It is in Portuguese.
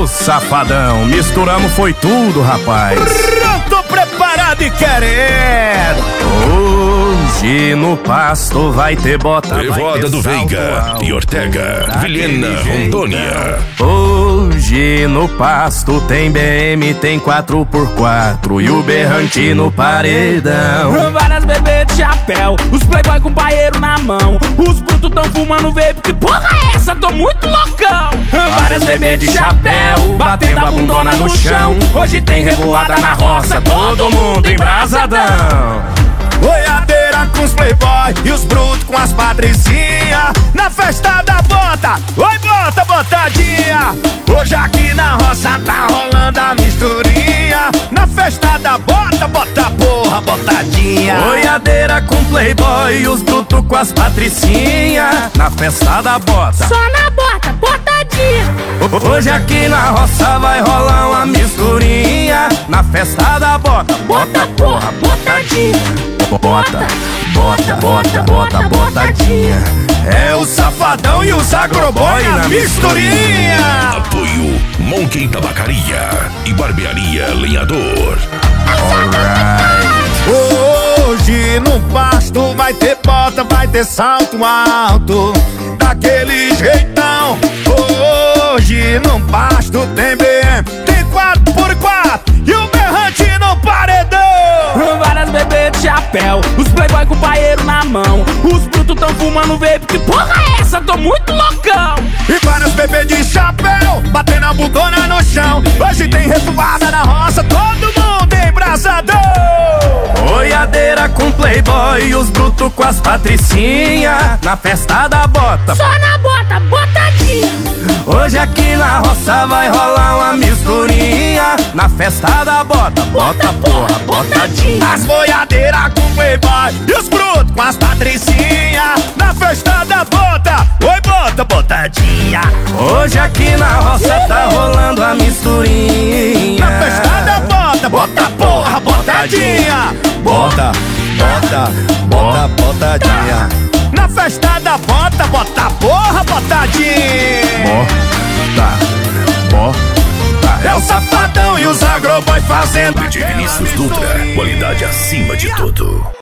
safadão, misturamos foi tudo, rapaz. Pronto, preparado e querendo. Hoje no pasto vai ter bota, Trevoada do Veiga e Ortega, Vilhena, Rondônia. Hoje no pasto tem BM, tem 4x4 e o berrante no paredão. Várias bebês de chapéu, os playboy com paeiro na mão. Os brutos tão fumando vape, que porra é essa? Tô muito loucão. Várias bebês de chapéu, batendo a bundona no chão. Hoje tem revoada na roça, todo mundo embrasadão. Boiadeira com os playboy e os brutos com as patricinhas. Na festa da bota, oi bota, botadinha. Hoje aqui na roça tá rolando a misturinha. Na festa da bota, bota porra, botadinha. Boiadeira com playboy e os brutos com as patricinhas. Na festa da bota, Só na bota, botadinha. hoje aqui na roça vai rolar uma misturinha. Na festa da bota, bota porra, botadinha. Bota, bota, bota, bota, botadinha. É o safadão e os agroboy na misturinha. Apoio Monkey Tabacaria e Barbearia Lenhador. Hoje no pasto vai ter bota, vai ter salto alto, daquele jeitão. Hoje no pasto tem BM, tem 4x4 e o berrante no paredão. Várias bebês de chapéu, os playboy com paeiro na mão. Os brutos tão fumando vape, que porra é essa? Tô muito loucão. E vários bebês de chapéu, batendo a bundona no chão. Hoje tem revoada na roça, todo mundo embrasadão. Boiadeira com playboy e os brutos com as patricinhas. Na festa da bota, Só na bota, botadinha. hoje aqui na roça vai rolar uma misturinha. Na festa da bota, bota porra, botadinha. As boiadeiras com playboy e os brutos com as patricinhas. Na festa da bota, oi bota, botadinha. Hoje aqui na roça tá rolando a misturinha. Na festa da bota, bota porra, botadinha. Bota, bota, bota, botadinha. Na festa da bota, bota porra, botadinha. Bota. É o safadão e os agroboy fazendo. De Vinícius Dutra, qualidade acima de tudo.